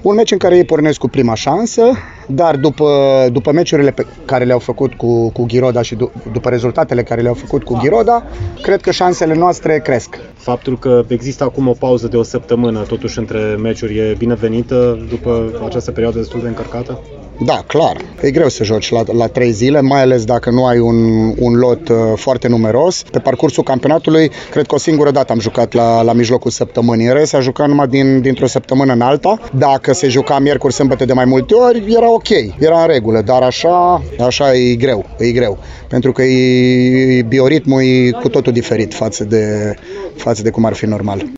Un meci în care ei pornesc cu prima șansă, dar după meciurile pe care le-au făcut cu Ghiroda și după rezultatele care le-au făcut cu Ghiroda, cred că șansele noastre cresc. Faptul că există acum o pauză de o săptămână totuși între meciuri e binevenită după această perioadă destul de încărcată? Da, clar. E greu să joci la 3 zile, mai ales dacă nu ai un lot foarte numeros. Pe parcursul campionatului, cred că o singură dată am jucat la mijlocul săptămânii. În rest, s-a jucat numai dintr-o săptămână în alta. Dacă se juca miercuri, sâmbătă de mai multe ori, era ok, era în regulă, dar așa e greu. Pentru că bioritmul e cu totul diferit față de cum ar fi normal.